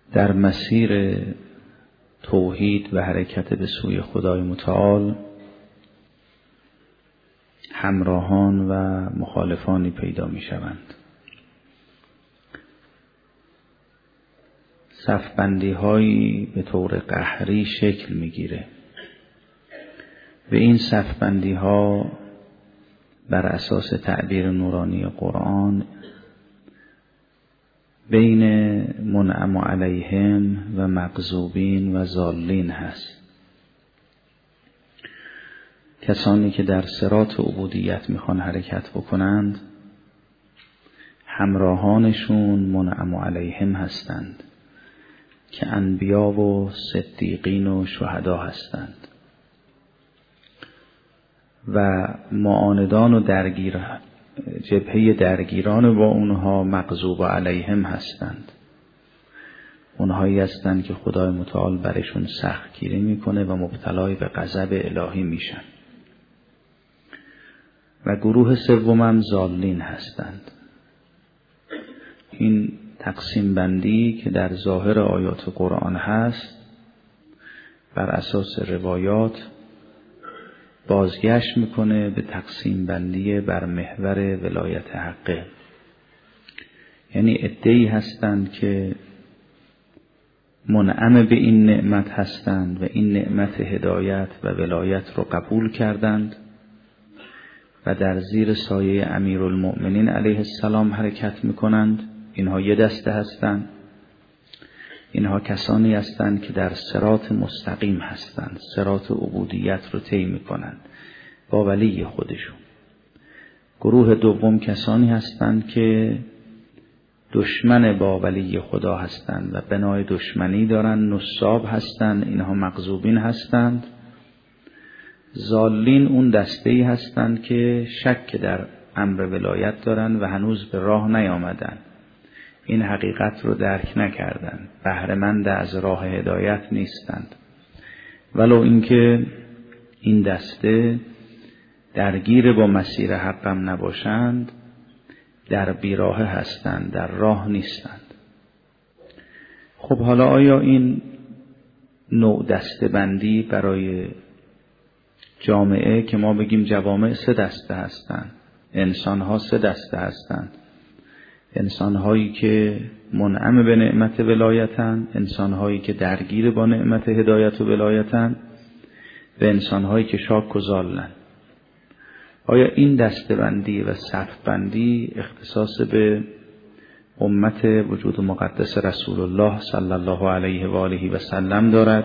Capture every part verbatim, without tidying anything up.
در مسیر توحید و حرکت به سوی خدای متعال همراهان و مخالفانی پیدا می شوند. صفبندی هایی به طور قهری شکل می گیره و این صفبندی ها بر اساس تعبیر نورانی قرآن بین منعم علیهم و مغضوبین و ضالین هست. کسانی که در صراط عبودیت میخوان حرکت بکنند همراهانشون منعم علیهم هستند که انبیا و صدیقین و شهدا هستند و معاندان و درگیر جبهه درگیران با اونها مغضوب علیهم هستند. اونهایی هستند که خدای متعال برشون سخت گیری میکنه و مبتلای به غضب الهی میشن. و گروه سوم هم ضالین هستند. این تقسیم بندی که در ظاهر آیات قرآن هست بر اساس روایات بازگشت میکنه به تقسیم بندی بر محور ولایت حقه. یعنی عده‌ای هستند که منعم به این نعمت هستند و این نعمت هدایت و ولایت رو قبول کردند و در زیر سایه امیرالمؤمنین علیه السلام حرکت میکنند. اینها یه دسته هستند. اینها کسانی هستند که در صراط مستقیم هستند، صراط عبودیت رو طی میکنند با ولی خودشون. گروه دوم کسانی هستند که دشمن با ولی خدا هستند و بنای دشمنی دارند، نصاب هستند. اینها مغضوبین هستند. ضالین اون دسته‌ای هستند که شک در امر ولایت دارند و هنوز به راه نیامدند، این حقیقت رو درک نکردند، بهره‌مند از راه هدایت نیستند، ولو اینکه این دسته درگیر با مسیر حقم نباشند در بیراه هستند، در راه نیستند. خب حالا آیا این نوع دسته بندی برای جامعه که ما بگیم جوامع سه دسته هستند، انسان ها سه دسته هستند، انسان هایی که منعم به نعمت ولایتن، انسان هایی که درگیر با نعمت هدایت و ولایتن و انسان هایی که شاک و ضالن، آیا این دسته بندی و صف بندی اختصاص به امت وجود مقدس رسول الله صلی الله علیه و آله و سلم دارد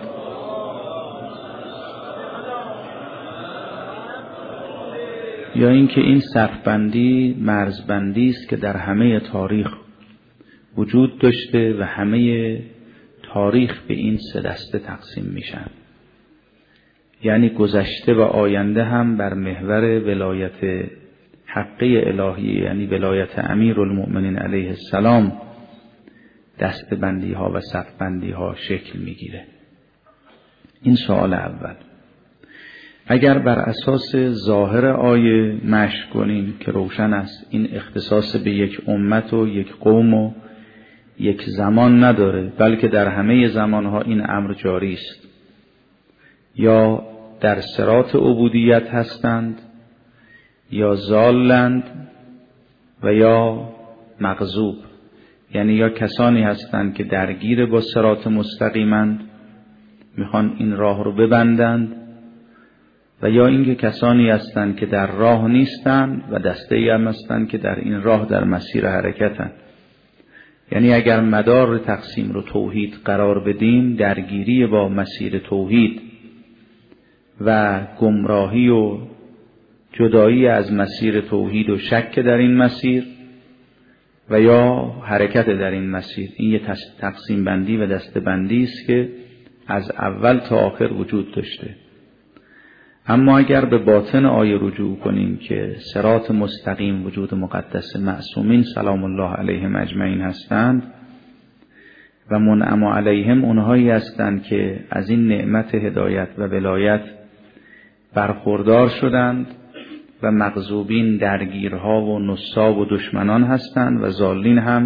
یا اینکه این صف بندی مرز بندی است که در همه تاریخ وجود داشته و همه تاریخ به این سه دسته تقسیم میشن؟ یعنی گذشته و آینده هم بر محور ولایت حقه الهی، یعنی ولایت امیرالمؤمنین علیه السلام، دسته بندی ها و صف بندی ها شکل میگیره. این سوال اول. اگر بر اساس ظاهر آیه مشی کنیم که روشن است این اختصاص به یک امت و یک قوم و یک زمان نداره، بلکه در همه زمانها این امر جاری است، یا در صراط عبودیت هستند یا ضالند و یا مغضوب، یعنی یا کسانی هستند که درگیر با صراط مستقیمند میخوان این راه رو ببندند و یا اینکه کسانی هستند که در راه نیستند و دسته‌ای هم هستند که در این راه در مسیر حرکتند. یعنی اگر مدار تقسیم رو توحید قرار بدیم، درگیری با مسیر توحید و گمراهی و جدایی از مسیر توحید و شک در این مسیر و یا حرکت در این مسیر، این یه تقسیم بندی و دسته بندی است که از اول تا آخر وجود داشته. اما اگر به باطن آیه رجوع کنیم که صراط مستقیم وجود مقدس معصومین سلام الله علیهم اجمعین هستند و منعم علیهم اونهایی هستند که از این نعمت هدایت و ولایت برخوردار شدند و مغضوبین درگیرها و نصاب و دشمنان هستند و ضالین هم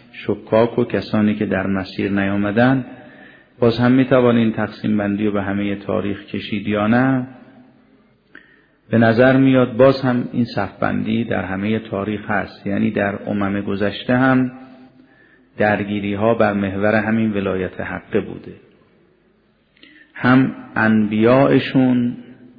شکاک و کسانی که در مسیر نیامدن، باز هم میتوانین تقسیم بندی رو به همه تاریخ کشید یا نه؟ به نظر میاد باز هم این صف بندی در همه تاریخ هست، یعنی در امم گذشته هم درگیری ها بر محور همین ولایت حق بوده. هم انبیائشون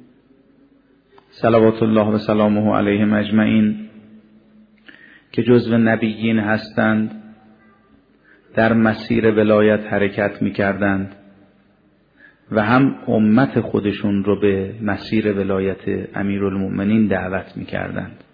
صلوات الله و سلامه علیهم اجمعین که جزو نبیین هستند در مسیر ولایت حرکت می‌کردند و هم امت خودشون رو به مسیر ولایت امیرالمؤمنین دعوت می‌کردند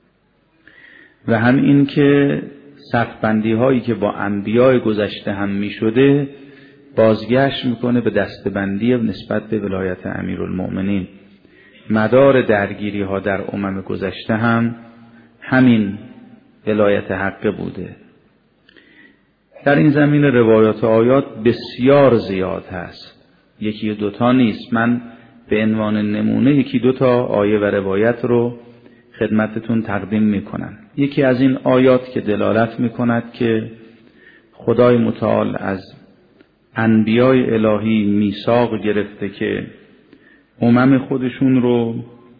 و هم این که صف بندی هایی که با انبیاء گذشته هم می‌شده بازگشت می‌کنه به دسته‌بندی نسبت به ولایت امیرالمؤمنین. مدار درگیری ها در امم گذشته هم همین ولایت حق بوده. در این زمین روایات و آیات بسیار زیاد هست، یکی دوتا نیست. من به عنوان نمونه یکی دوتا آیه و روایت رو خدمتتون تقدیم میکنم. یکی از این آیات که دلالت میکند که خدای متعال از انبیای الهی میثاق گرفته که امم خودشون رو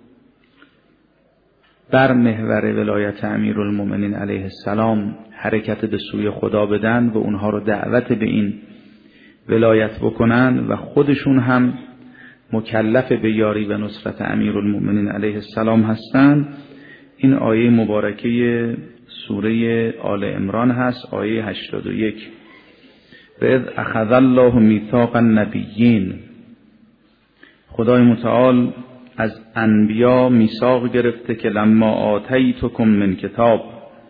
بر محور ولایت امیرالمؤمنین علیه السلام حرکت به سوی خدا بدن و اونها رو دعوت به این ولایت بکنن و خودشون هم مکلف به یاری و نصرت امیرالمؤمنین علیه السلام هستند. این آیه مبارکه سوره آل عمران هست، آیه هشتاد و یک. و اذ اخذ الله میثاق النبیین، خدای متعال از انبیا میثاق گرفته که لما آتیتکم من کتاب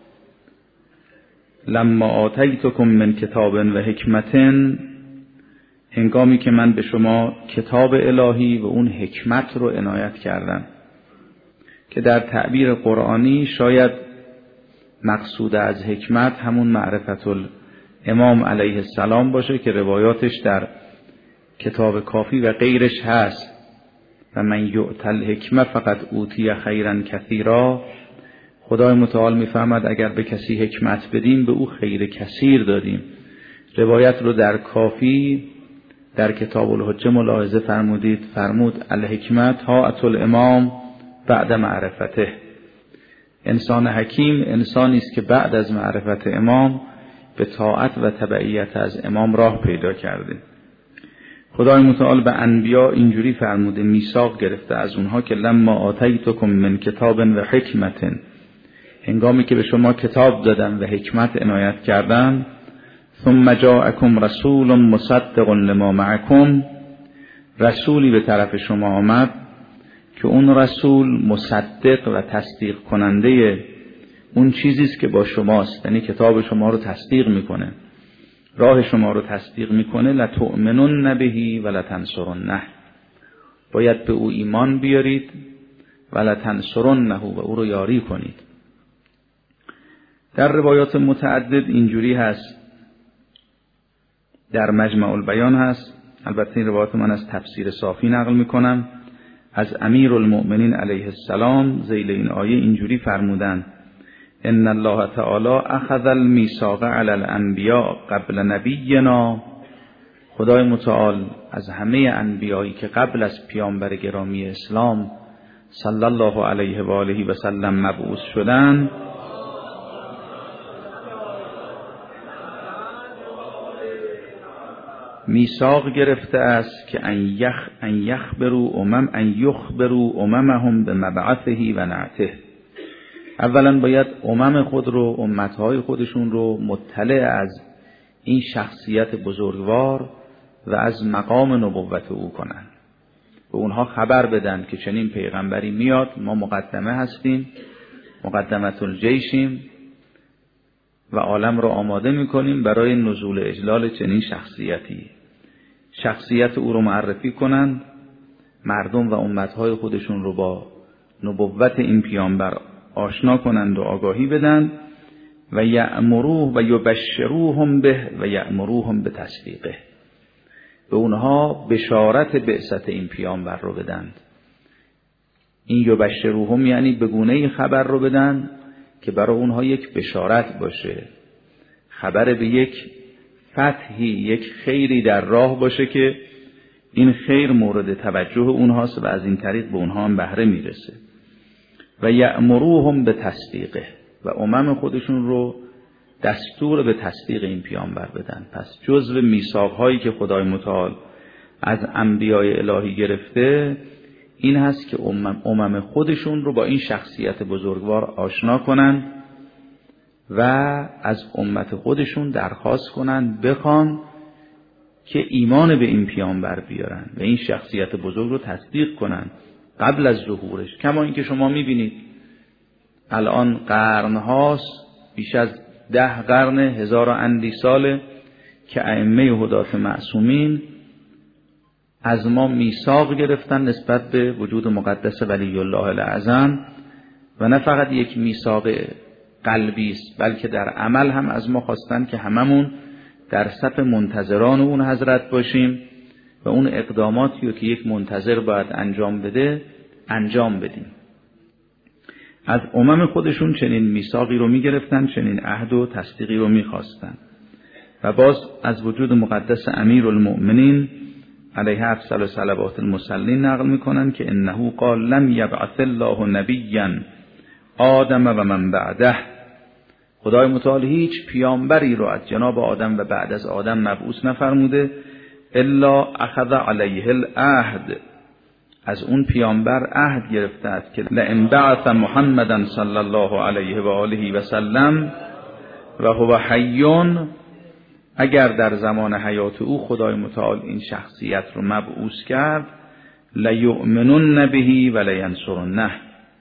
لما آتیتکم من کتاب و حکمت، هنگامی که من به شما کتاب الهی و اون حکمت رو عنایت کردم، که در تعبیر قرآنی شاید مقصود از حکمت همون معرفت الامام علیه السلام باشه که روایاتش در کتاب کافی و غیرش هست. و من یؤت الحکمه فقد اوتی خیرا کثیرا. خدای متعال میفهمد اگر به کسی حکمت بدیم به او خیر کثیر دادیم. روایت رو در کافی در کتاب الحجه ملاحظه فرمودید، فرمود الحکمت طاعت الامام بعد معرفته. انسان حکیم انسانی است که بعد از معرفت امام به طاعت و تبعیت از امام راه پیدا کرده. خدای متعال به انبیا اینجوری فرموده، میثاق گرفته از اونها که لما آتیتکم من کتاب و حکمت، هنگامی که به شما کتاب دادم و حکمت عنایت کردم، ثم جاءکم رسول مصدق لما معکم، رسولی به طرف شما آمد که اون رسول مصدق و تصدیق کننده اون چیزی است که با شماست، یعنی کتاب شما رو تصدیق میکنه، راه شما رو تصدیق میکنه. لتؤمنن به و لتنصرنه، باید به او ایمان بیارید و لتنصرنه و او رو یاری کنید. در روایات متعدد اینجوری هست، در مجمع البیان هست، البته این روایات من از تفسیر صافی نقل میکنم، از امیرالمؤمنین علیه السلام ذیل این آیه اینجوری فرمودند: ان الله تعالی اخذ المیثاق علی الانبیاء قبل نبینا، خدای متعال از همه انبیایی که قبل از پیامبر گرامی اسلام صلی الله علیه و آله و سلم مبعوث شدند، میثاق گرفته است که ان یخ ان یخبروا امم ان یخبروا اممهم بمبعثه و نعته. اولا باید امم خود رو، امتهای خودشون رو مطلع از این شخصیت بزرگوار و از مقام نبوت او کنن، به اونها خبر بدن که چنین پیغمبری میاد، ما مقدمه هستیم، مقدمت الجیشیم و عالم رو آماده میکنیم برای نزول اجلال چنین شخصیتی. شخصیت او رو معرفی کنند، مردم و امتهای خودشون رو با نبوت این پیامبر آشنا کنند و آگاهی بدن و یأمروه و یبشروهم به و یأمروهم به تصدیقه، به اونها بشارت بعثت این پیامبر رو بدن. این یبشروهم یعنی به گونه‌ای خبر رو بدن که برای اونها یک بشارت باشه، خبر به یک فتحی، یک خیری در راه باشه که این خیر مورد توجه اونهاست و از این طریق به اونها هم بهره میرسه. و یأمروهم به تصدیقه، و امم خودشون رو دستور به تصدیق این پیامبر بدن. پس جزو میثاق‌هایی که خدای متعال از انبیای الهی گرفته این هست که امم, امم خودشون رو با این شخصیت بزرگوار آشنا کنن و از امت خودشون درخواست کنن بخوان که ایمان به این پیامبر بیارن و این شخصیت بزرگ رو تصدیق کنن قبل از ظهورش. کما اینکه شما میبینید الان قرنهاست، بیش از ده قرن، هزار و اندی ساله که ائمه هدات معصومین از ما میثاق گرفتن نسبت به وجود مقدس ولی الله الاعظم، و نه فقط یک میثاق قلبی است بلکه در عمل هم از ما خواستن که هممون در صف منتظران اون حضرت باشیم و اون اقداماتی رو که یک منتظر باید انجام بده انجام بدیم. از امم خودشون چنین میثاقی رو میگرفتن، چنین عهد و تصدیقی رو میخواستن. و باز از وجود مقدس امیرالمؤمنین علیه افضل صلوات المصلین نقل میکنن که انه قال لم یبعث الله نبیا آدم و من بعده، خدای متعال هیچ پیامبری رو از جناب آدم و بعد از آدم مبعوث نفرموده الا اخذ علیه العهد، از اون پیامبر عهد گرفته است که لئن بعث محمدا صلی الله علیه و آله و سلم و هو حی، اگر در زمان حیات او خدای متعال این شخصیت رو مبعوث کرد لیؤمنن به و لینصرنه،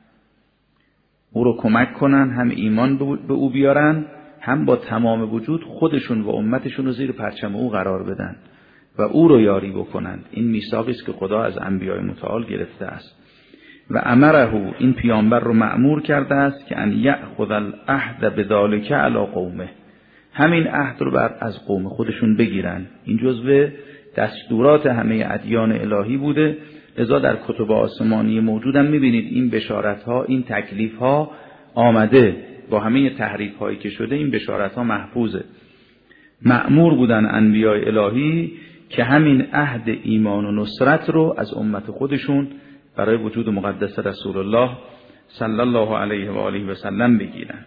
او رو کمک کنن، هم ایمان به او بیارن، هم با تمام وجود خودشون و امتشون رو زیر پرچم او قرار بدن و او رو یاری بکنند. این میثاقی است که خدا از انبیای متعال گرفته است. و امره، این پیامبر رو مأمور کرده است که ان یأخذ العهد بذلک علی قومه، همین عهد رو بعد از قوم خودشون بگیرن. این جزو دستورات همه ادیان الهی بوده، لذا در کتب آسمانی موجودن میبینید این بشارت ها، این تکلیف ها آمده با همه تحریف هایی که شده، این بشارت ها محفوظه. مأمور بودن انبیای الهی که همین عهد ایمان و نصرت رو از امت خودشون برای وجود مقدس رسول الله صلی الله علیه و آله و سلم بگیرن.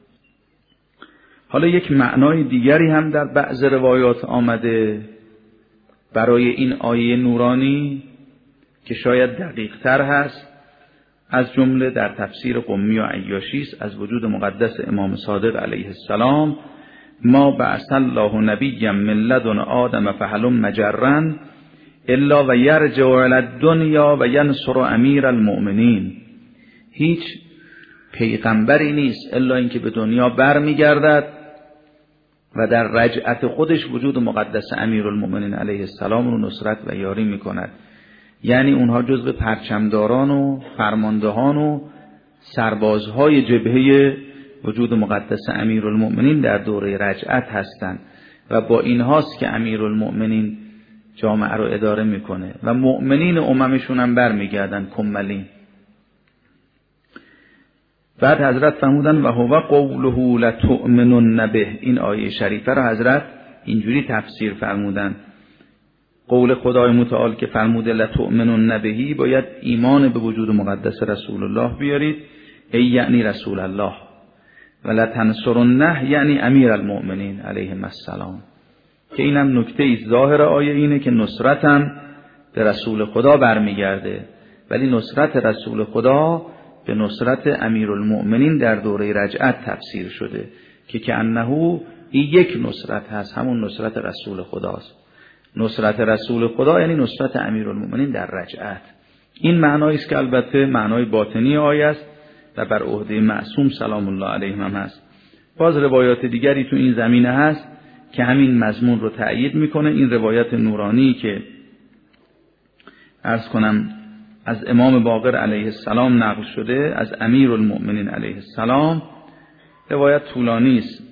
حالا یک معنای دیگری هم در بعض روایات آمده برای این آیه نورانی که شاید دقیق تر هست، از جمله در تفسیر قمی و عیاشی است، از وجود مقدس امام صادق علیه السلام: ما بعث الله نبیا من لدن آدم فهلم مجرا الا و یرجع الی الدنیا و ینصر امیر المؤمنین. هیچ پیغمبری نیست الا اینکه به دنیا برمیگردد و در رجعت خودش وجود مقدس امیرالمؤمنین علیه السلام رو نصرت و یاری میکند. یعنی اونها جزو پرچمداران و فرماندهان و سربازهای جبهه وجود مقدس امیرالمؤمنین در دوره رجعت هستند و با اینهاست که امیرالمؤمنین جامعه رو اداره میکنه و مؤمنین اممشون هم برمیگردن کملین. بعد حضرت فرمودن و هو قوله لتؤمنن به، این آیه شریفه رو حضرت اینجوری تفسیر فرمودن: قول خدای متعال که فرموده لتؤمنن بهی، باید ایمان به وجود مقدس رسول الله بیارید، ای یعنی رسول الله، و لتنصرنه یعنی امیر المؤمنین علیهم السلام، که اینم نکته ظاهر آیه اینه که نصرتم به رسول خدا برمیگرده، ولی نصرت رسول خدا به نصرت امیرالمؤمنین در دوره رجعت تفسیر شده که که انه این یک نصرت هست، همون نصرت رسول خداست. نصرت رسول خدا یعنی نصرت امیرالمؤمنین در رجعت. این معنایی است که البته معنای باطنی آیه است و بر عهده معصوم سلام الله علیهم هم هست. باز روایات دیگری تو این زمینه هست که همین مضمون رو تأیید میکنه. این روایت نورانی که عرض کنم از امام باقر علیه السلام نقل شده از امیرالمؤمنین علیه السلام، روایت طولانی است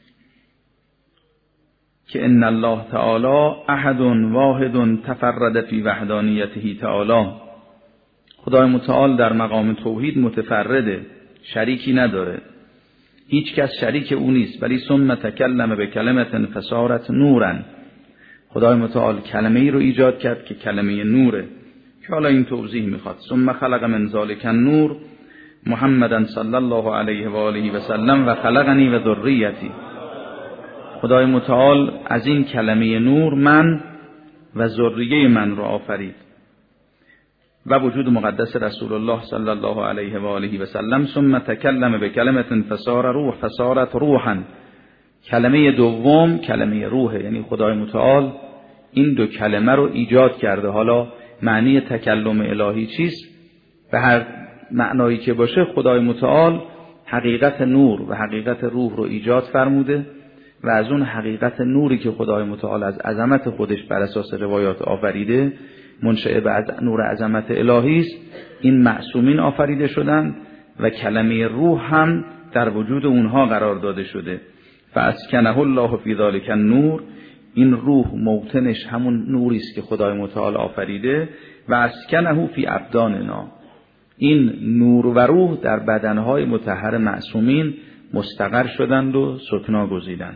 که ان الله تعالی احد واحد تفرد فی وحدانیته تعالی، خدای متعال در مقام توحید متفرده، شریکی نداره. هیچ کس شریک او نیست. ولی ثم تکلم به کلمة فصارت نورا، خدای متعال کلمه ای رو ایجاد کرد که کلمه نوره، که حالا این توضیح میخواد. ثم خلق من ذلک النور محمدا صلی الله علیه و آله و سلم و خلقنی و ذریتی. خدای متعال از این کلمه نور من و ذریه من رو آفرید و وجود مقدس رسول الله صلی الله علیه و آله و سلم. ثم تکلم به کلمة فصار روح فصارت روحا، کلمه دوم کلمه روحه، یعنی خدای متعال این دو کلمه رو ایجاد کرده. حالا معنی تکلم الهی چیست؟ به هر معنایی که باشه خدای متعال حقیقت نور و حقیقت روح رو ایجاد فرموده و از اون حقیقت نوری که خدای متعال از عظمت خودش بر اساس روایات آفریده، منشأ به از نور عظمت الهی است، این معصومین آفریده شدند و کلمه روح هم در وجود اونها قرار داده شده. فاسکنه الله فی ذلک النور، این روح موطنش همون نوری است که خدای متعال آفریده. و اسکنه فی ابداننا، این نور و روح در بدنهای مطهر معصومین مستقر شدند و سکنا گزیدند.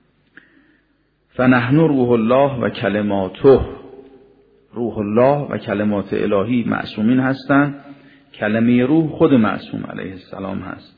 فنحن روح الله و کلماته، روح الله و کلمات الهی معصومین هستند. کلمه روح خود معصوم علیه السلام هست.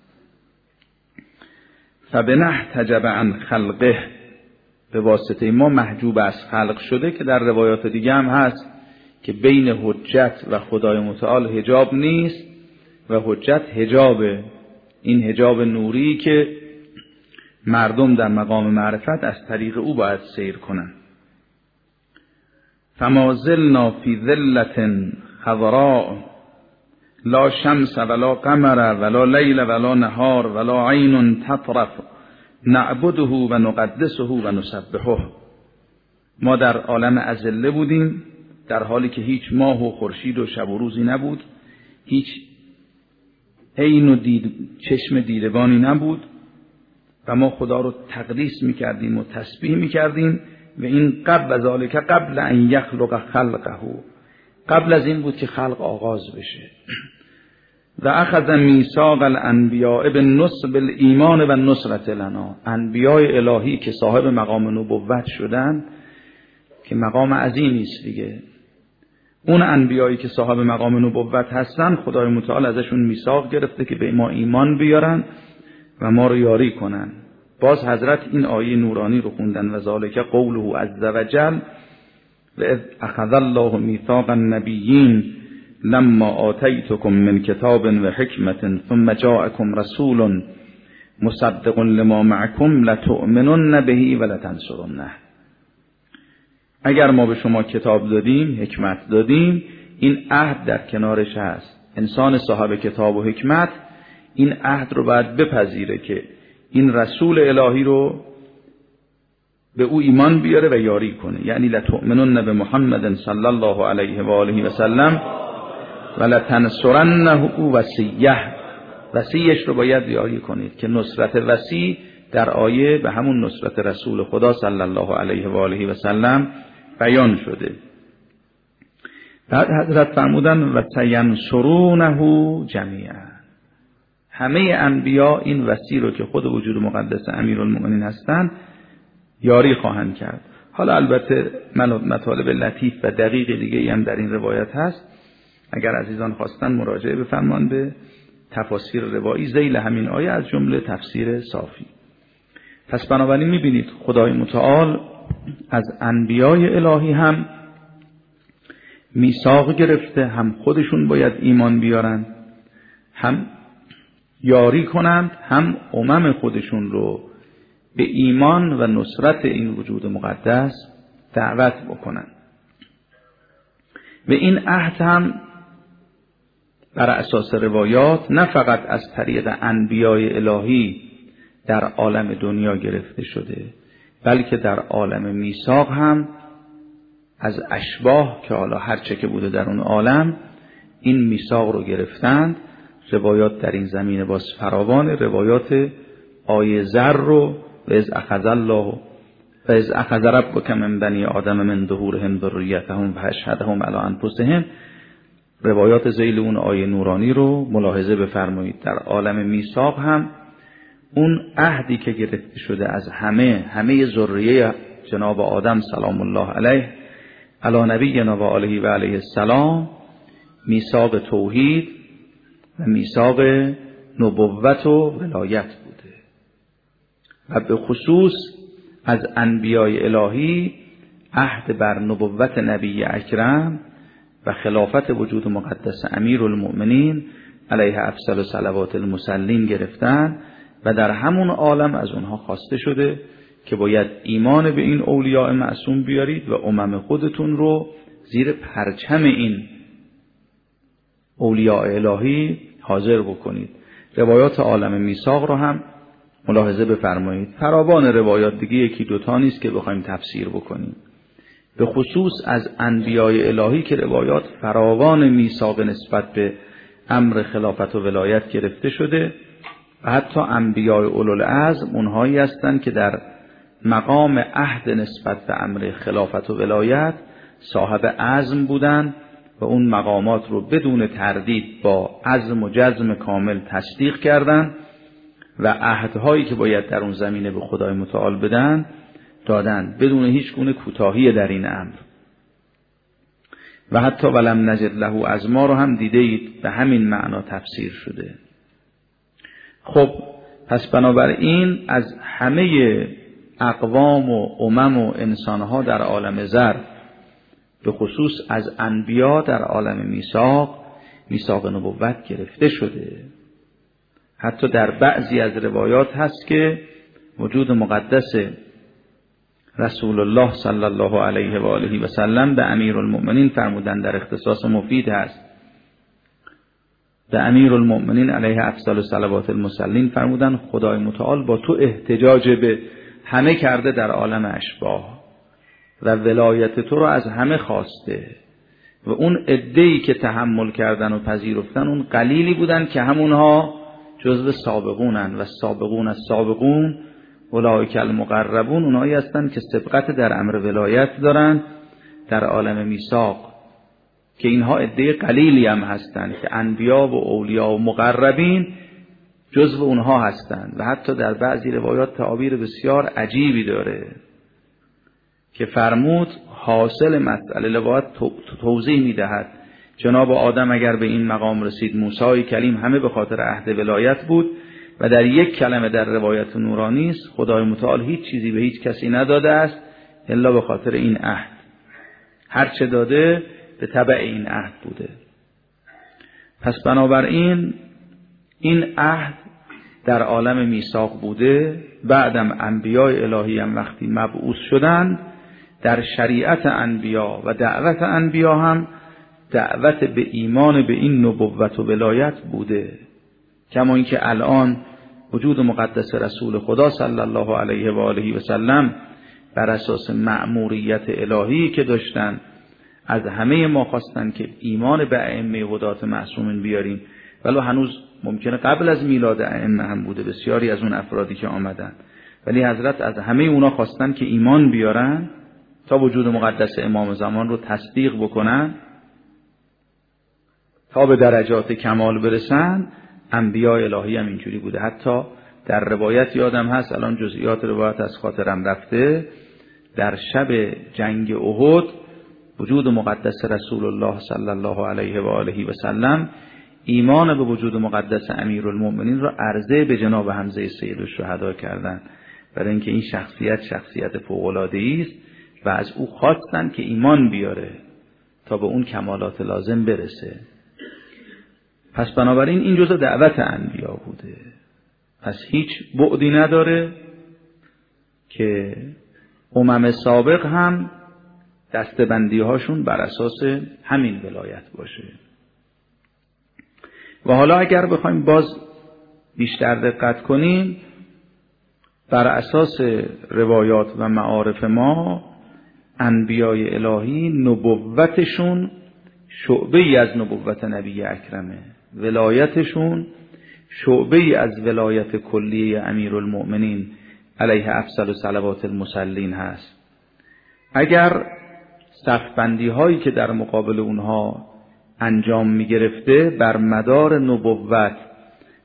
فبنحتجب عن خلقه، به واسطه ما محجوب از خلق شده، که در روایات دیگه هم هست که بین حجت و خدای متعال حجاب نیست و حجت حجابه، این حجاب نوری که مردم در مقام معرفت از طریق او باید سیر کنند. فما زلنا فی ذلة خضراء لا شمس ولا قمر ولا لیل ولا نهار ولا عین تطرف نعبده و نقدسه و نسبحه. ما در عالم اذله بودیم، در حالی که هیچ ماه و خورشید و شب و روزی نبود، هیچ عین و دید چشم دیدگانی نبود و ما خدا رو تقدیس میکردیم و تسبیح میکردیم. و این قبل از ذالک قبل ان یخلق خلقه، قبل از این بود که خلق آغاز بشه. و اخذ میثاق الانبیاء بالنصب الایمان و النصرة لنا، انبیاء الهی که صاحب مقام نبوت شدن، که مقام عظیمی است دیگه، اون انبیایی که صاحب مقام نبوت هستن خدای متعال ازشون میثاق گرفته که به ما ایمان بیارن و ما رو یاری کنن. باز حضرت این آیه نورانی رو خوندن: و ذالک قوله عز وجل و اذ اخذ الله میثاق النبیین لما آتیتکم من کتاب و حکمت ثم جاءکم رسول مصدق لما معکم لتؤمنن به و لتنصرنه. اگر ما به شما کتاب دادیم، حکمت دادیم، این عهد در کنارش هست. انسان صاحب کتاب و حکمت این عهد رو باید بپذیره که این رسول الهی رو به او ایمان بیاره و یاری کنه. یعنی لتؤمنن به محمد صلی الله علیه و آله و سلم و لتنصرنه وصیه، وصیش رو باید یاری کنید که نصرت وصی در آیه به همون نصرت رسول خدا صلی الله علیه و آله و سلم بیان شده. بعد حضرت فرمودن و سینصرونه جمیعا، همه انبیا این وصی رو که خود وجود مقدس امیرالمؤمنین هستند یاری خواهند کرد. حالا البته مطالب لطیف و دقیق دیگه هم در این روایت هست، اگر عزیزان خواستن مراجعه بفرمان به تفاسیر روایی ذیل همین آیه، از جمله تفسیر صافی. پس بنابراین میبینید خدای متعال از انبیای الهی هم میثاق گرفته، هم خودشون باید ایمان بیارن، هم یاری کنند، هم امم خودشون رو به ایمان و نصرت این وجود مقدس دعوت بکنند. و این عهد هم بر اساس روایات نه فقط از طریق انبیای الهی در عالم دنیا گرفته شده، بلکه در عالم میثاق هم از اشباح که حالا هر چه که بوده در اون عالم این میثاق رو گرفتند. روایات در این زمینه باز فراوان، روایات آیه ذر رو و از اخذ الله و از اخذ ربک من بنی آدم من ظهورهم ذریتهم و اشهدهم علی انفسهم، روایات ذیل اون آیه نورانی رو ملاحظه بفرمایید. در عالم میثاق هم اون عهدی که گرفته شده از همه همه ذریه جناب آدم سلام الله علیه علی نبینا و آله و علیه السلام، میثاق توحید و میثاق نبوت و ولایت بوده و به خصوص از انبیای الهی عهد بر نبوت نبی اکرم و خلافت وجود مقدس امیرالمؤمنین علیه افضل صلوات المصلین گرفتن و در همون عالم از اونها خواسته شده که باید ایمان به این اولیاء معصوم بیارید و امم خودتون رو زیر پرچم این اولیاء الهی حاضر بکنید. روایات عالم میثاق رو هم ملاحظه بفرمایید. فراوان روایات دیگه، یکی دوتا نیست که بخوایم تفسیر بکنیم. به خصوص از انبیای الهی که روایات فراوان میثاق نسبت به امر خلافت و ولایت گرفته شده و حتی انبیای اولوالعزم اونهایی هستند که در مقام عهد نسبت به امر خلافت و ولایت صاحب عزم بودند و اون مقامات رو بدون تردید با عزم و جزم کامل تصدیق کردند و عهدهایی که باید در اون زمینه به خدای متعال بدن دادن بدون هیچ گونه کوتاهی در این امر. و حتی ولم نجد له عزما رو هم دیدید به همین معنا تفسیر شده. خب پس بنابراین از همه اقوام و امم و انسانها در عالم زر، به خصوص از انبیا در عالم میثاق، میثاق نبوت گرفته شده. حتی در بعضی از روایات هست که وجود مقدس رسول الله صلی الله علیه و آله و سلم به امیرالمؤمنین فرمودن، در اختصاص مفید هست، به امیرالمؤمنین علیه افضل صلوات المصلین فرمودن خدای متعال با تو احتجاج به همه کرده در عالم اشباح و ولایت تو رو از همه خواسته و اون عده‌ای که تحمل کردن و پذیرفتن اون قلیلی بودن که همونها جزو سابقونن و سابقون از سابقون اولئک المقربون، اونایی هستند که سبقت در امر ولایت دارن در عالم میثاق، که اینها عده قلیلی هم هستند که انبیا و اولیاء و مقربین جزو اونها هستند. و حتی در بعضی روایات تعابیر بسیار عجیبی داره که فرمود حاصل مسئله روایت توضیح میدهد جناب آدم اگر به این مقام رسید، موسی کلیم همه به خاطر عهد ولایت بود و در یک کلمه در روایت نورانی است خدای متعال هیچ چیزی به هیچ کسی نداده است الا به خاطر این عهد، هر چه داده به تبع این عهد بوده. پس بنابراین این عهد در عالم میثاق بوده. بعدم انبیای الهی هم وقتی مبعوث شدند در شریعت انبیا و دعوت انبیا هم دعوت به ایمان به این نبوت و ولایت بوده، کما اینکه الان وجود مقدس رسول خدا صلی الله علیه و آله و سلم بر اساس مأموریت الهی که داشتن از همه ما خواستن که ایمان به ائمه هدات معصومین بیاریم، ولی هنوز ممکنه قبل از میلاد ائمه هم بوده بسیاری از اون افرادی که آمدن، ولی حضرت از همه اونا خواستن که ایمان بیارن تا وجود مقدس امام زمان رو تصدیق بکنن تا به درجات کمال برسن. انبیاء الهی هم اینجوری بوده. حتی در روایت یادم هست، الان جزئیات روایت از خاطرم رفته، در شب جنگ احد وجود مقدس رسول الله صلی الله علیه و آله و سلم ایمان به وجود مقدس امیرالمؤمنین را عرضه به جناب حمزه سید الشهدا کردند، برای اینکه این شخصیت شخصیت فوق‌العاده‌ای است و از او خواستن که ایمان بیاره تا به اون کمالات لازم برسه. پس بنابراین این جزء دعوت انبیا بوده. پس هیچ بعدی نداره که امم سابق هم دستبندی هاشون بر اساس همین ولایت باشه. و حالا اگر بخوایم باز بیشتر دقت کنیم، بر اساس روایات و معارف ما انبیای الهی نبوتشون شعبه ای از نبوت نبی اکرمه، ولایتشون شعبه ای از ولایت کلیه امیرالمؤمنین علیه افضل صلوات المصلین هست. اگر صفبندی هایی که در مقابل اونها انجام می گرفته بر مدار نبوت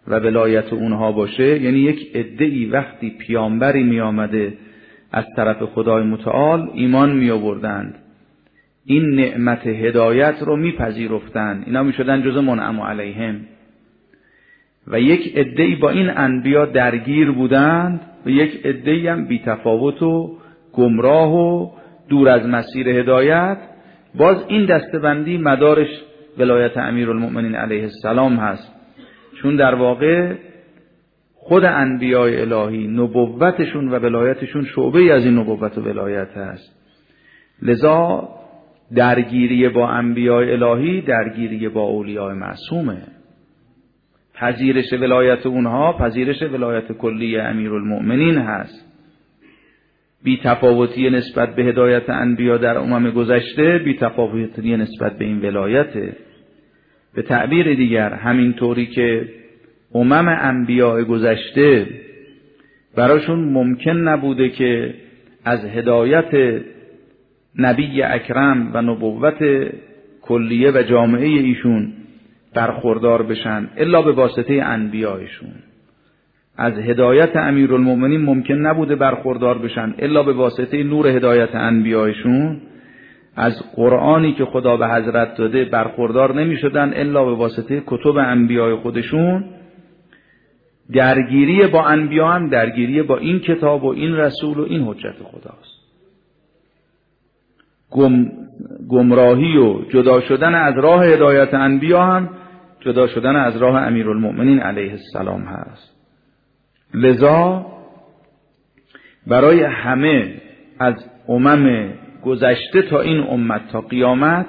و ولایت اونها باشه، یعنی یک عده‌ای وقتی پیامبری می آمده از طرف خدای متعال ایمان می آوردند، این نعمت هدایت رو می پذیرفتند، اینا می شدن جز منعم علیهم، و یک عده‌ای با این انبیا درگیر بودند و یک عده‌ای هم بی تفاوت و گمراه و دور از مسیر هدایت. باز این دسته‌بندی مدارش ولایت امیرالمؤمنین علیه السلام هست، چون در واقع خود انبیای الهی نبوتشون و ولایتشون شعبه از این نبوت و ولایت هست. لذا درگیری با انبیای الهی درگیری با اولیاء معصومه. پذیرش ولایت اونها پذیرش ولایت کلی امیرالمؤمنین هست. بی تفاوتی نسبت به هدایت انبیا در امم گذشته بی تفاوتی نسبت به این ولایته. به تعبیر دیگر همینطوری که امم انبیاء گذشته براشون ممکن نبوده که از هدایت نبی اکرم و نبوت کلیه و جامعه ایشون برخوردار بشن الا به واسطه انبیایشون، از هدایت امیرالمؤمنین ممکن نبوده برخوردار بشن الا به واسطه نور هدایت انبیایشون، از قرآنی که خدا به حضرت داده برخوردار نمی شدن الا به واسطه کتب انبیای خودشون. درگیری با انبیا هم درگیری با این کتاب و این رسول و این حجت خداست. گم، گمراهی و جدا شدن از راه هدایت انبیا هم جدا شدن از راه امیرالمؤمنین علیه السلام هست. لذا برای همه از امم گذشته تا این امت تا قیامت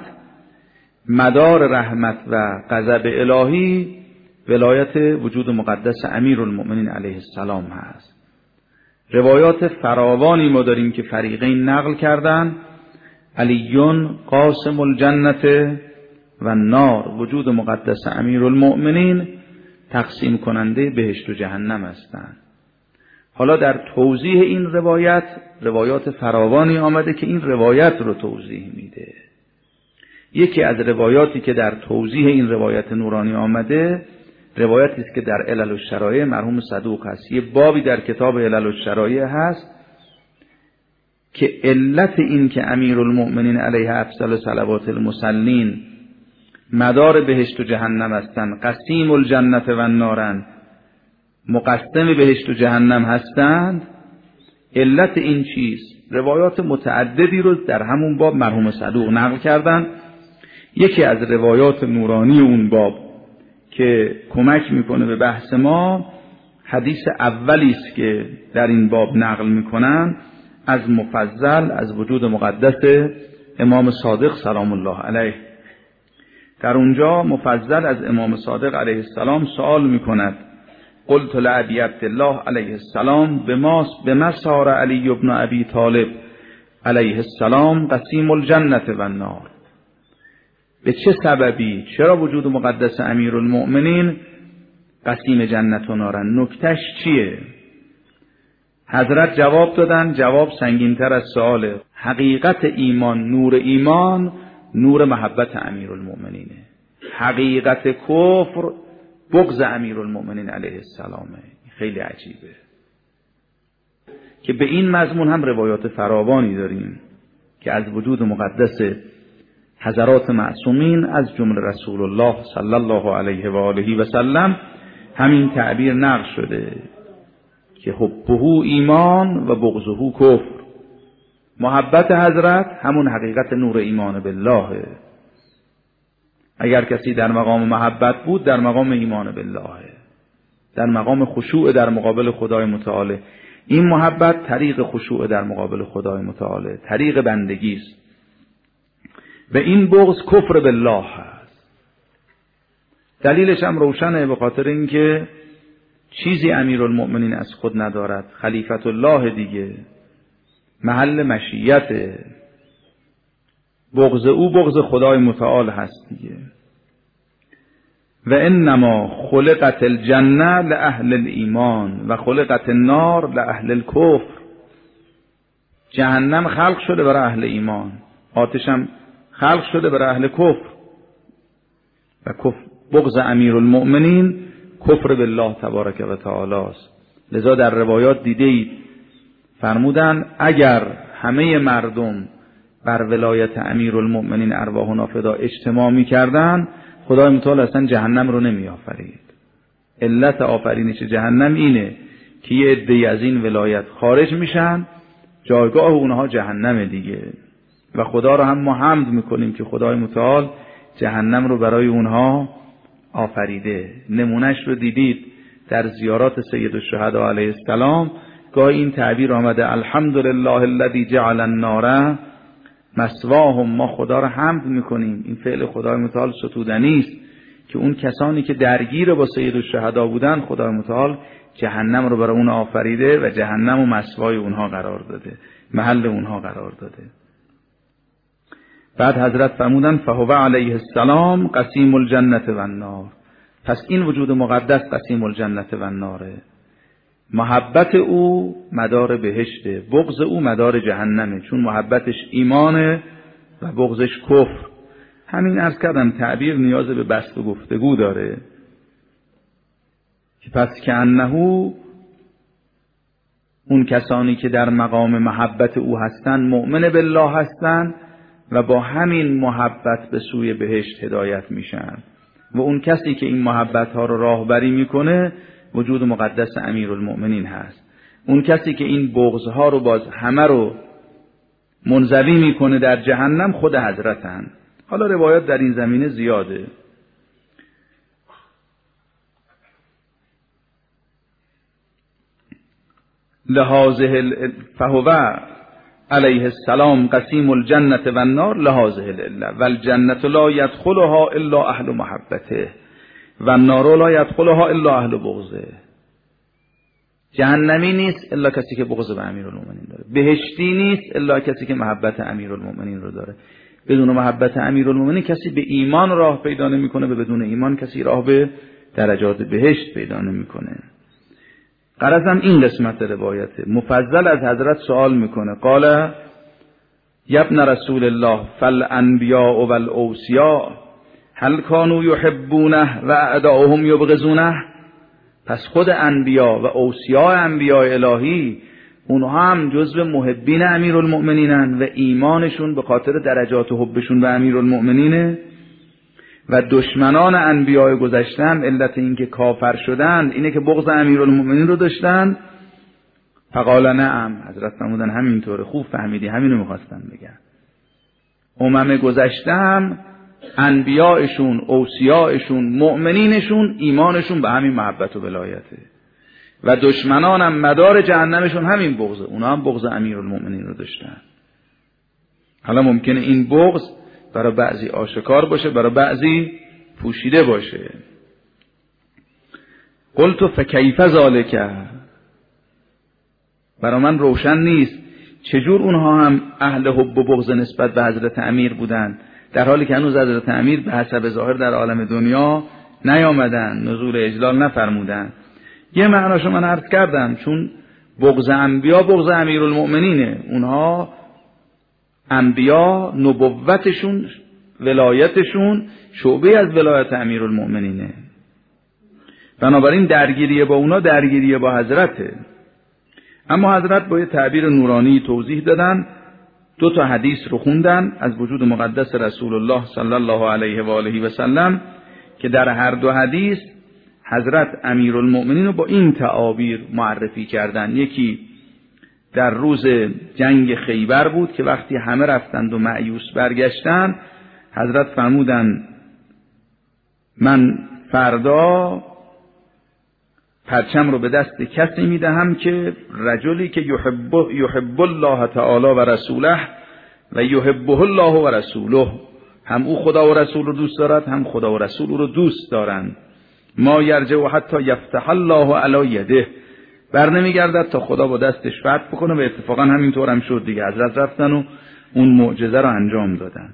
مدار رحمت و غضب الهی ولایت وجود مقدس امیرالمؤمنین علیه السلام هست. روایات فراوانی ما داریم که فریقین نقل کردن، علیون قاسم الجنت و نار، وجود مقدس امیرالمؤمنین تقسیم کننده بهشت و جهنم هستند. حالا در توضیح این روایت روایات فراوانی آمده که این روایت رو توضیح میده. یکی از روایاتی که در توضیح این روایت نورانی آمده روایتی است که در علل الشرایع مرحوم صدوق هست. یه بابی در کتاب علل الشرایع هست که علت این که امیرالمؤمنین علیه افضل صلوات المصلین مدار بهشت و جهنم هستند، قسیم الجنت و النارن، مقسم بهشت و جهنم هستند، علت این چیز روایات متعددی رو در همون باب مرحوم صدوق نقل کردن. یکی از روایات نورانی اون باب که کمک میکنه به بحث ما حدیث اولی است که در این باب نقل میکنن از مفضل از وجود مقدس امام صادق سلام الله علیه. در اونجا مفضل از امام صادق علیه السلام سوال میکند: قلت لعبی عبدالله علیه السلام بما صار علی ابن ابی طالب علیه السلام قسیم الجنت و النار، به چه سببی چرا وجود مقدس امیرالمؤمنین قسیم جنت و نارن، نکتش چیه؟ حضرت جواب دادن، جواب سنگین‌تر از سؤاله. حقیقت ایمان، نور ایمان نور محبت امیرالمؤمنینه، حقیقت کفر بغض امیرالمؤمنین علیه السلامه. خیلی عجیبه که به این مضمون هم روایات فراوانی داریم که از وجود مقدس حضرات معصومین از جمله رسول الله صلی الله علیه و آله و سلم همین تعبیر نقل شده که حبه ایمان و بغضه کفر. محبت حضرت همون حقیقت نور ایمان بالله. اگر کسی در مقام محبت بود در مقام ایمان بالله، در مقام خشوع در مقابل خدای متعال. این محبت طریق خشوع در مقابل خدای متعال، طریق بندگی است. و این بغض کفر بالله هست. دلیلش هم روشنه، به خاطر اینکه چیزی امیرالمؤمنین از خود ندارد، خلیفت الله دیگه، محل مشیت، بغض او بغض خدای متعال هست دیگه. و انما خلقت الجنه لاهل الایمان و خلقت النار لاهل الکفر. جهنم خلق شده برای اهل ایمان، آتش هم خلق شده برای اهل کفر. و کفر بغض امیرالمؤمنین کفر بالله تبارک و تعالی است. لذا در روایات دیدید فرمودن اگر همه مردم بر ولایت امیرالمؤمنین ارواحنا فدا اجتماع می‌کردند، خدای متعال اصلا جهنم رو نمی‌آفرید. علت آفرینش جهنم اینه که یه عده‌ای از این ولایت خارج میشن، جایگاه اونها جهنم دیگه، و خدا رو هم ما حمد میکنیم که خدای متعال جهنم رو برای اونها آفریده. نمونش رو دیدید در زیارات سید الشهدا علیه السلام، گاهی این تعبیر آمده الحمدلله الذی جعل النار مثواهم. ما خدا رو حمد میکنیم، این فعل خدای متعال ستودنی است که اون کسانی که درگیر با سید الشهدا بودن خدای متعال جهنم رو برای اون آفریده و جهنم و مثوای اونها قرار داده، محل اونها قرار داده. بعد حضرت فرمودن فهو علیه السلام قسیم الجنة و النار. پس این وجود مقدس قسیم الجنة و الناره. محبت او مدار بهشته، بغض او مدار جهنمه، چون محبتش ایمانه و بغضش کفر. همین عرض کردم تعبیر نیاز به بسط و گفتگو داره که پس که انه اون کسانی که در مقام محبت او هستند مؤمن بالله هستند و با همین محبت به سوی بهشت هدایت میشن، و اون کسی که این محبت ها رو راهبری میکنه وجود مقدس امیرالمؤمنین هست. اون کسی که این بغض ها رو باز همه رو منزوی میکنه در جهنم خود حضرتن. حالا روایات در این زمینه زیاده. لهذه فهو علیه السلام قسیم الجنة و النار لهذه العله و الجنة لا یدخلها الا اهل محبته و النار لا یدخلها الا اهل بغضه. جهنمی نیست الا کسی که بغض به امیرالمؤمنین داره، بهشتی نیست الا کسی که محبت امیرالمؤمنین رو داره. بدون محبت امیرالمؤمنین کسی به ایمان راه پیدا نمیکنه، و بدون ایمان کسی راه به درجات بهشت پیدا نمیکنه. غرضم این قسمت روایته. مفضل از حضرت سوال میکنه قال یا ابن رسول الله فالانبیاء والاوصیاء هل کانوا یحبونه و اعداؤهم یبغضونه. پس خود انبیا و اوصیاء انبیاء الهی اونها هم جزو محبین امیرالمؤمنینن و ایمانشون به خاطر درجات و حبشون به امیرالمؤمنینه، و دشمنان انبیاء گذشتن علت این که کافر شدن اینه که بغض امیرالمؤمنین رو داشتن. فقال نعم، حضرت فرمودن همینطوره، خوب فهمیدی، همینو میخواستن بگن. امم گذشتم انبیاءشون، اوصیاءشون، مؤمنینشون ایمانشون به همین محبت و ولایته، و دشمنانم مدار جهنمشون همین بغضه، اونا هم بغض امیرالمؤمنین رو داشتن. حالا ممکنه این بغض برای بعضی آشکار باشه، برای بعضی پوشیده باشه. قلت فکیف ذالک، برای من روشن نیست چجور اونها هم اهل حب و بغض نسبت به حضرت امیر بودن، در حالی که هنوز حضرت امیر به حسب ظاهر در عالم دنیا نیامدن، نزول اجلال نفرمودن. یه معناشو من عرض کردم، چون بغض انبیا بغض امیرالمؤمنینه، اونها انبیا نبوتشون، ولایتشون شعبه از ولایت امیرالمؤمنینه، بنابراین درگیری با اونا درگیری با حضرته. اما حضرت با یه تعبیر نورانی توضیح دادن، دو تا حدیث رو خوندن از وجود مقدس رسول الله صلی الله علیه و آله و سلم که در هر دو حدیث حضرت امیرالمؤمنین رو با این تعابیر معرفی کردن. یکی در روز جنگ خیبر بود که وقتی همه رفتند و مایوس برگشتن، حضرت فرمودن من فردا پرچم رو به دست کسی میدهم که رجلی که یحب یحب الله تعالی و رسوله و یحبه الله و رسوله، هم او خدا و رسول رو دوست دارد، هم خدا و رسول رو دوست دارند. ما یرجع و حتی یفتح الله علی یده، بر نمیگردد تا خدا با دستش فتح بکنه، و اتفاقا همینطور هم شد دیگه. حضرت رفتن و اون معجزه رو انجام دادن.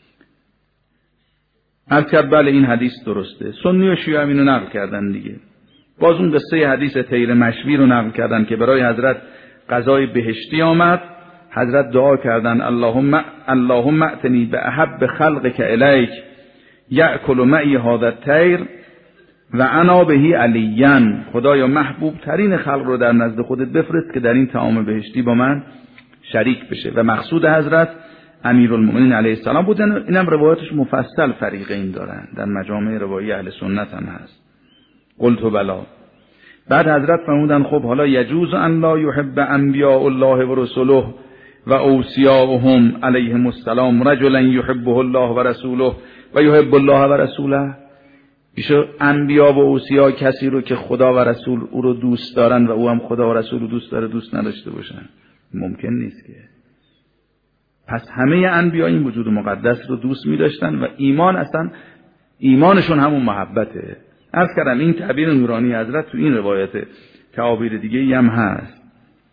عرض کرد بله این حدیث درسته. سنی و شیعه اینو نقل کردن دیگه. باز اون قصه حدیث طیر مشوی رو نقل کردن که برای حضرت غذای بهشتی آمد، حضرت دعا کردن اللهم اللهم ائتنی باحب خلقک الیک یاکل معی هذا الطیر و انا بهی علیان، خدایا محبوب ترین خلق رو در نزد خودت بفرست که در این طعام بهشتی با من شریک بشه. و مقصود حضرت امیرالمؤمنین علیه السلام بودن. اینم روایاتش مفصل فریقین دارن، در مجامع روایی اهل سنت هم هست. قلت بلا. بعد حضرت فرمودن خب حالا یجوز ان لا یحب انبیاء الله و رسوله و اوصیاءهم علیهم السلام رجلا یحبه الله و رسوله و یحب الله و رسوله. میشه انبیا و اوصیا کسی رو که خدا و رسول او رو دوست دارن و او هم خدا و رسول رو دوست داره دوست نداشته باشن؟ ممکن نیست که. پس همه انبیا این وجود مقدس رو دوست می داشتن و ایمان اصلا ایمانشون همون محبته. عرض کردم این تعبیر نورانی حضرت تو این روایت، تعابیر دیگه هم هست.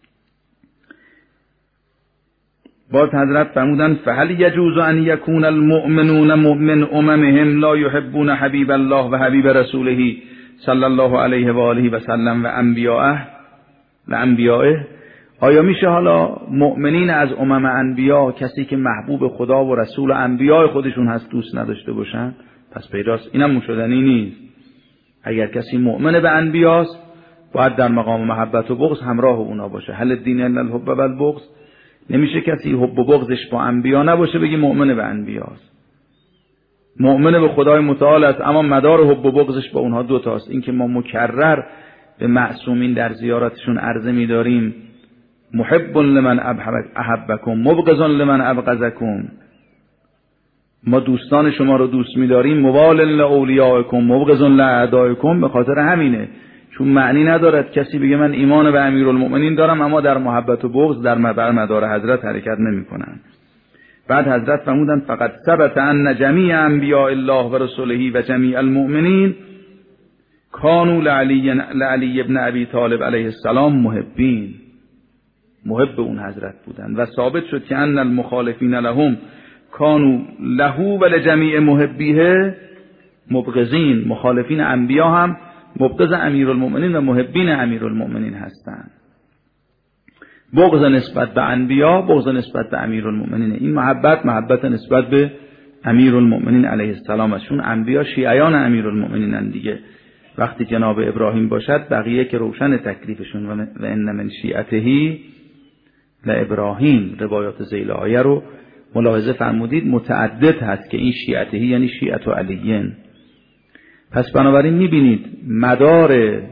باز حضرت فرمودن فهل یجوز ان یکون المؤمنون من اممهم لا یحبون حبیب الله و حبیب رسوله صلی الله علیه و آله و سلم و انبیائه و انبیائه. آیا میشه حالا مؤمنین از امم انبیا، کسی که محبوب خدا و رسول و انبیاء خودشون هست، دوست نداشته باشن؟ پس پیداست اینم مشدنی نیست. اگر کسی مؤمن به انبیاست باید در مقام محبت و بغض همراه اونا باشه. هل الدین الا الحب و البغض. نمیشه کسی حب و بغضش با انبیا نباشه بگی مؤمن به انبیاست. مؤمن به خدای متعال است اما مدار حب و بغضش با اونها دوتاست. این که ما مکرر به معصومین در زیارتشون عرضه می‌داریم محب لمن احبکم مبغض لمن ابغضکم، ما دوستان شما رو دوست می‌داریم، موال لاولیاءکم مبغض لاعدائکم، به خاطر همینه. چون معنی ندارد کسی بگه من ایمان به امیرالمؤمنین دارم اما در محبت و بغض در مدار حضرت حرکت نمی‌کنن. بعد حضرت فرمودند فقط ثبت ان جمیع انبیاء الله و رسوله و جمیع المؤمنین کانوا لعلی لعلی ابن ابی طالب علیه السلام محبین، محب اون حضرت بودند. و ثابت شد که ان المخالفین لهم کانوا له و لجمیع محبیه مبغضین، مخالفین انبیا هم مبغض امیرالمؤمنین و محبین امیرالمؤمنین هستند. بغض نسبت به انبیا، بغض نسبت به امیرالمؤمنین. این محبت محبت نسبت به امیرالمؤمنین علیه السلام است، چون انبیا شیعیان امیرالمؤمنینن دیگه. وقتی جناب ابراهیم باشد بقیه که روشن تکلیفشون. و ان من شیعته لابراهیم، روایات ذیل آیه رو ملاحظه فرمودید متعدد هست که این شیعته یعنی شیعت و علیین. پس بنابراین میبینید مدار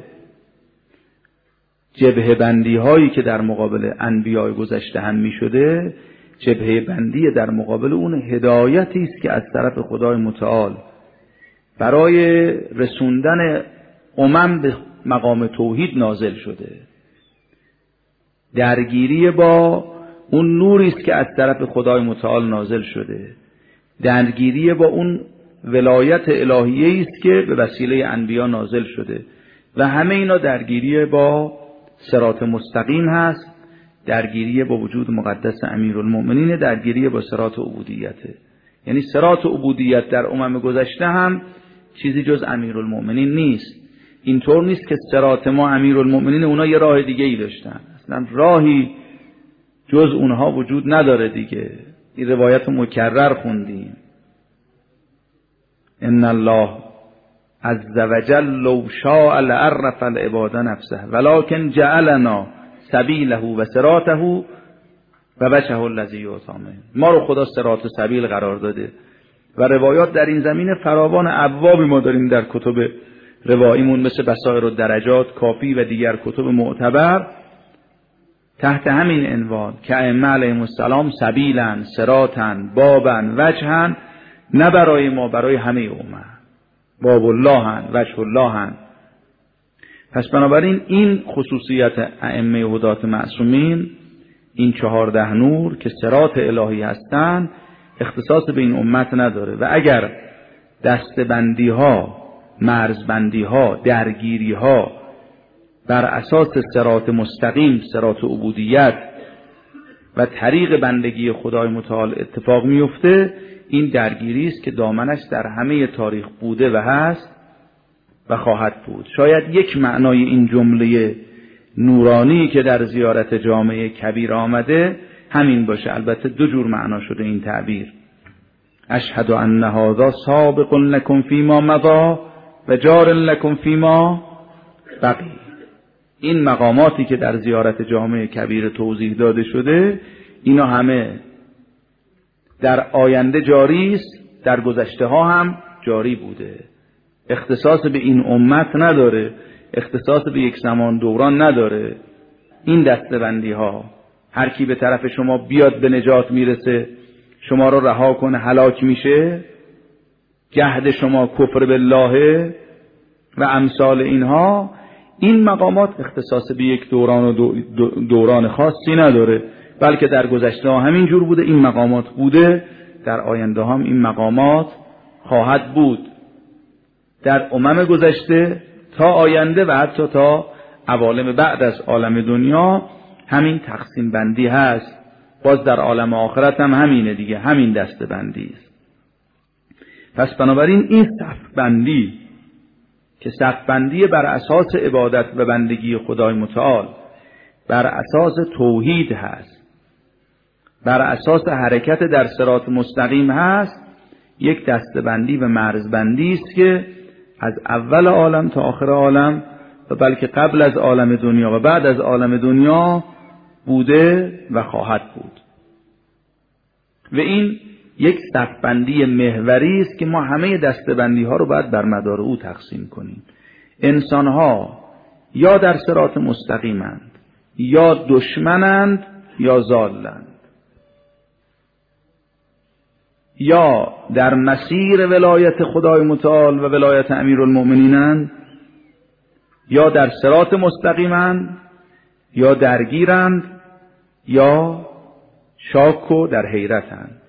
جبهه بندی هایی که در مقابل انبیاء گذشته هم می شده، جبهه بندی در مقابل اون هدایتی است که از طرف خدای متعال برای رسوندن امم به مقام توحید نازل شده، درگیری با اون نوری است که از طرف خدای متعال نازل شده، درگیری با اون ولایت الهیه است که به وسیله انبیا نازل شده. و همه اینا درگیری با صراط مستقیم هست، درگیری با وجود مقدس امیرالمؤمنین، درگیری با صراط عبودیته. یعنی صراط عبودیت در امم گذشته هم چیزی جز امیرالمؤمنین نیست. اینطور نیست که صراط ما امیرالمؤمنین، اونا یه راه دیگه ای داشتن، اصلا راهی جز اونها وجود نداره دیگه. این روایت مکرر خوندیم. ان الله عز وجل لو شاء لعرف العباد نفسه ولكن جعلنا سبیله و صراطه و وجهه الذی یؤتی منه. ما رو خدا صراط و سبیل قرار داده و روایات در این زمینه فراوان، ابوابی ما داریم در کتب رواییمون مثل بصائر الدرجات، کافی و دیگر کتب معتبر تحت همین عنوان که ائمه علیهم السلام سبیلن، صراطن، بابن، وجهن، نه برای ما، برای همه امه. باب الله هن، وجه الله هن. پس بنابراین این خصوصیت ائمه هدات معصومین، این چهارده نور که صراط الهی هستند، اختصاص به این امت نداره. و اگر دستبندی ها، مرزبندی ها، درگیری ها بر اساس صراط مستقیم، صراط عبودیت و طریق بندگی خدای متعال اتفاق میفته، این درگیری است که دامنش در همه تاریخ بوده و هست و خواهد بود. شاید یک معنای این جمله نورانی که در زیارت جامع کبیر آمده همین باشه. البته دو جور معنا شده این تعبیر. اشهد ان هذا سابق لكم فيما مضى و جار لکم فیما بقی. این مقاماتی که در زیارت جامع کبیر توضیح داده شده، اینا همه در آینده جاری است، در گذشته ها هم جاری بوده. اختصاص به این امت نداره، اختصاص به یک زمان دوران نداره. این دسته‌بندی ها هر کی به طرف شما بیاد به نجات میرسه، شما رو رها کنه هلاک میشه، جهد شما کفر بالله و امثال اینها. این مقامات اختصاص به یک دوران و دوران خاصی نداره، بلکه در گذشته ها همین جور بوده، این مقامات بوده، در آینده هم این مقامات خواهد بود، در امم گذشته تا آینده و حتی تا عوالم بعد از عالم دنیا همین تقسیم بندی هست. باز در عالم آخرت هم همینه دیگه، همین دسته بندی است. پس بنابراین این صف بندی که صف بندی بر اساس عبادت و بندگی خدای متعال، بر اساس توحید هست، بر اساس حرکت در صراط مستقیم هست، یک دسته‌بندی و مرزبندی است که از اول عالم تا آخر عالم و بلکه قبل از عالم دنیا و بعد از عالم دنیا بوده و خواهد بود. و این یک صفبندی محوری است که ما همه دسته‌بندی ها رو باید بر مدار او تقسیم کنیم. انسان ها یا در صراط مستقیمند، یا دشمنند، یا ضالند، یا در مسیر ولایت خدای متعال و ولایت امیرالمؤمنینند، یا در صراط مستقیمند، یا درگیرند، یا شاک و در حیرتند.